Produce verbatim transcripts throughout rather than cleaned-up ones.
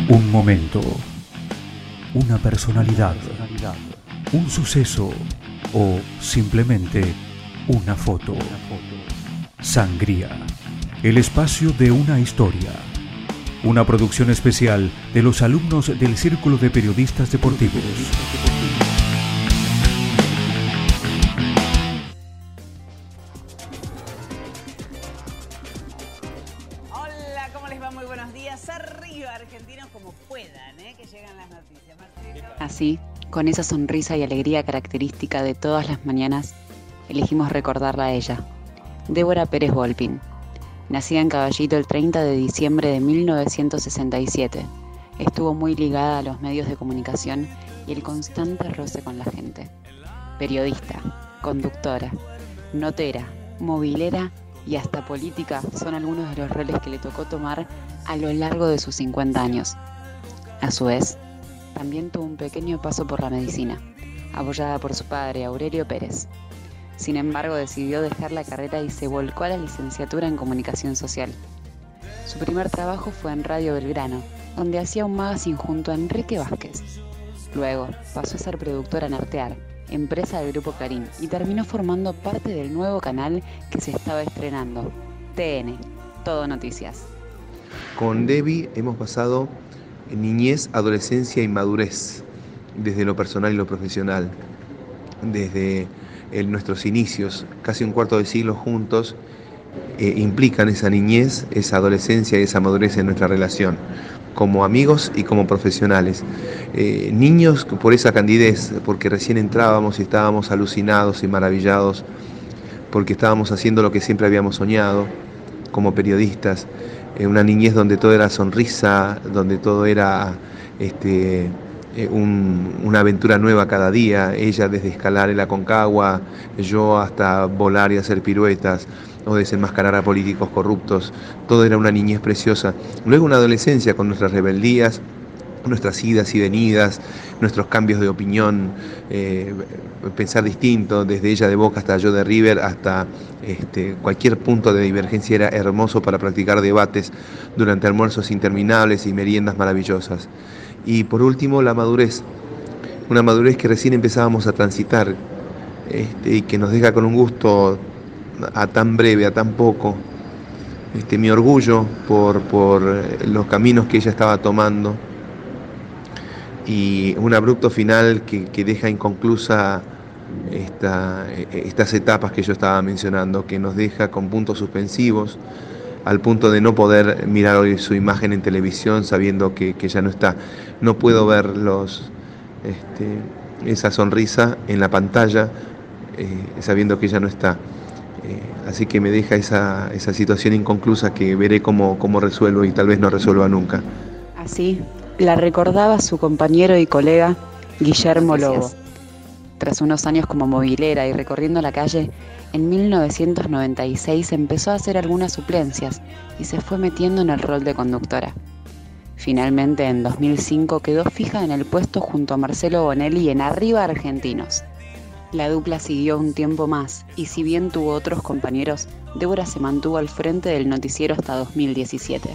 Un momento, una personalidad, un suceso o simplemente una foto. Sangría, el espacio de una historia. Una producción especial de los alumnos del Círculo de Periodistas Deportivos. Hola, ¿cómo les va? Muy buenos días. Arriba, argentinos, como puedan, ¿eh? Que llegan las noticias. Marcelo. Así, con esa sonrisa y alegría característica de todas las mañanas, elegimos recordarla a ella, Débora Pérez Volpin. Nacida en Caballito el treinta de diciembre de mil novecientos sesenta y siete, estuvo muy ligada a los medios de comunicación y el constante roce con la gente. Periodista, conductora, notera, movilera y hasta política son algunos de los roles que le tocó tomar a lo largo de sus cincuenta años. A su vez, también tuvo un pequeño paso por la medicina, apoyada por su padre Aurelio Pérez. Sin embargo, decidió dejar la carrera y se volcó a la licenciatura en Comunicación Social. Su primer trabajo fue en Radio Belgrano, donde hacía un magazine junto a Enrique Vázquez. Luego, pasó a ser productora en Artear, empresa del Grupo Clarín, y terminó formando parte del nuevo canal que se estaba estrenando, T N, Todo Noticias. Con Debbie hemos pasado niñez, adolescencia y madurez, desde lo personal y lo profesional, desde el, nuestros inicios, casi un cuarto de siglo juntos, eh, implican esa niñez, esa adolescencia y esa madurez en nuestra relación, como amigos y como profesionales. Eh, niños por esa candidez, porque recién entrábamos y estábamos alucinados y maravillados, porque estábamos haciendo lo que siempre habíamos soñado como periodistas, eh, una niñez donde todo era sonrisa, donde todo era este, eh, un, una aventura nueva cada día, ella desde escalar el Aconcagua, yo hasta volar y hacer piruetas, o desenmascarar a políticos corruptos, todo era una niñez preciosa. Luego una adolescencia con nuestras rebeldías, nuestras idas y venidas, nuestros cambios de opinión, eh, pensar distinto, desde ella de Boca hasta yo de River, hasta este, cualquier punto de divergencia era hermoso para practicar debates durante almuerzos interminables y meriendas maravillosas. Y por último, la madurez, una madurez que recién empezábamos a transitar este, y que nos deja con un gusto a tan breve, a tan poco, este, mi orgullo por, por los caminos que ella estaba tomando, y un abrupto final que, que deja inconclusa esta, estas etapas que yo estaba mencionando, que nos deja con puntos suspensivos, al punto de no poder mirar hoy su imagen en televisión sabiendo que, que ya no está. No puedo ver los, este, esa sonrisa en la pantalla eh, sabiendo que ya no está. Eh, así que me deja esa, esa situación inconclusa que veré cómo, cómo resuelvo y tal vez no resuelva nunca. Así la recordaba su compañero y colega Guillermo Lobo. Tras unos años como movilera y recorriendo la calle, en mil novecientos noventa y seis empezó a hacer algunas suplencias y se fue metiendo en el rol de conductora. Finalmente, en dos mil cinco quedó fija en el puesto junto a Marcelo Bonelli en Arriba Argentinos. La dupla siguió un tiempo más y si bien tuvo otros compañeros, Débora se mantuvo al frente del noticiero hasta dos mil diecisiete.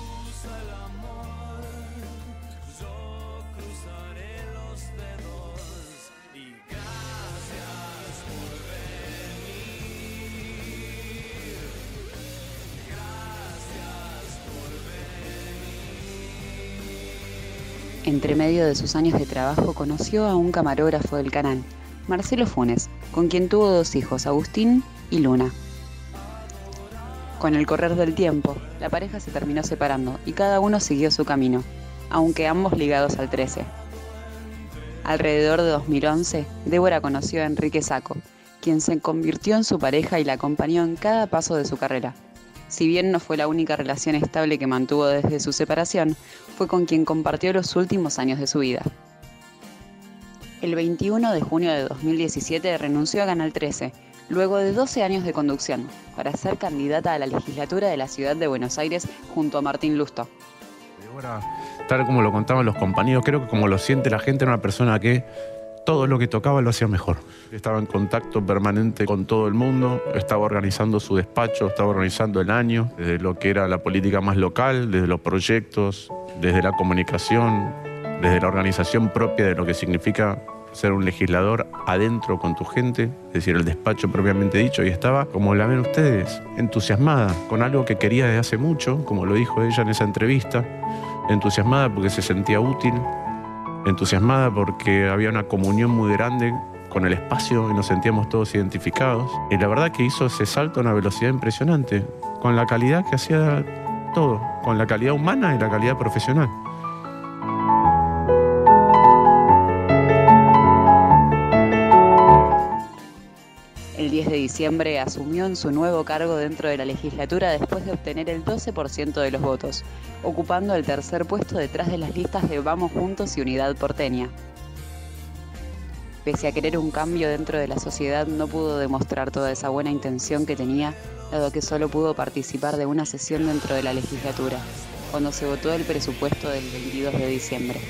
Entre medio de sus años de trabajo conoció a un camarógrafo del canal, Marcelo Funes, con quien tuvo dos hijos, Agustín y Luna. Con el correr del tiempo, la pareja se terminó separando y cada uno siguió su camino, aunque ambos ligados al trece. Alrededor de dos mil once, Débora conoció a Enrique Sacco, quien se convirtió en su pareja y la acompañó en cada paso de su carrera. Si bien no fue la única relación estable que mantuvo desde su separación, fue con quien compartió los últimos años de su vida. El veintiuno de junio de dos mil diecisiete renunció a Canal trece, luego de doce años de conducción, para ser candidata a la legislatura de la ciudad de Buenos Aires junto a Martín Lusto. Débora, tal como lo contaban los compañeros, creo que como lo siente la gente, era una persona que todo lo que tocaba lo hacía mejor. Estaba en contacto permanente con todo el mundo, estaba organizando su despacho, estaba organizando el año, desde lo que era la política más local, desde los proyectos, desde la comunicación, desde la organización propia de lo que significa ser un legislador adentro con tu gente, es decir, el despacho propiamente dicho, y estaba, como la ven ustedes, entusiasmada con algo que quería desde hace mucho, como lo dijo ella en esa entrevista, entusiasmada porque se sentía útil, entusiasmada porque había una comunión muy grande con el espacio y nos sentíamos todos identificados. Y la verdad que hizo ese salto a una velocidad impresionante, con la calidad que hacía todo, con la calidad humana y la calidad profesional. El diez de diciembre asumió en su nuevo cargo dentro de la legislatura después de obtener el doce por ciento de los votos, ocupando el tercer puesto detrás de las listas de Vamos Juntos y Unidad Porteña. Pese a querer un cambio dentro de la sociedad, no pudo demostrar toda esa buena intención que tenía, dado que solo pudo participar de una sesión dentro de la legislatura, cuando se votó el presupuesto del veintidós de diciembre.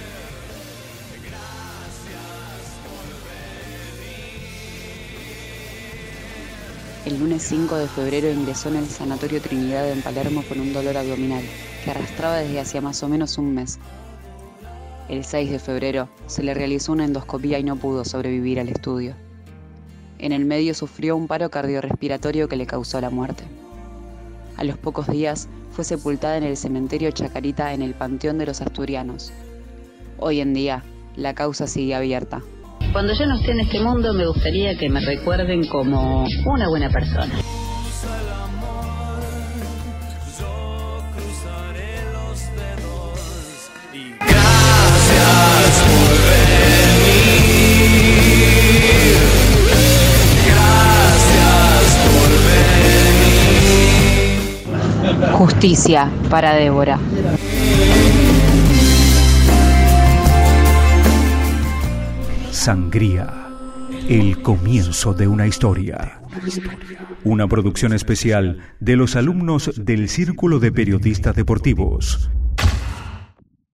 El lunes cinco de febrero ingresó en el Sanatorio Trinidad en Palermo con un dolor abdominal que arrastraba desde hacía más o menos un mes. El seis de febrero se le realizó una endoscopía y no pudo sobrevivir al estudio. En el medio sufrió un paro cardiorrespiratorio que le causó la muerte. A los pocos días fue sepultada en el cementerio Chacarita en el Panteón de los Asturianos. Hoy en día, la causa sigue abierta. Cuando yo no esté en este mundo, me gustaría que me recuerden como una buena persona. Justicia para Débora. Sangría, el comienzo de una historia. Una producción especial de los alumnos del Círculo de Periodistas Deportivos.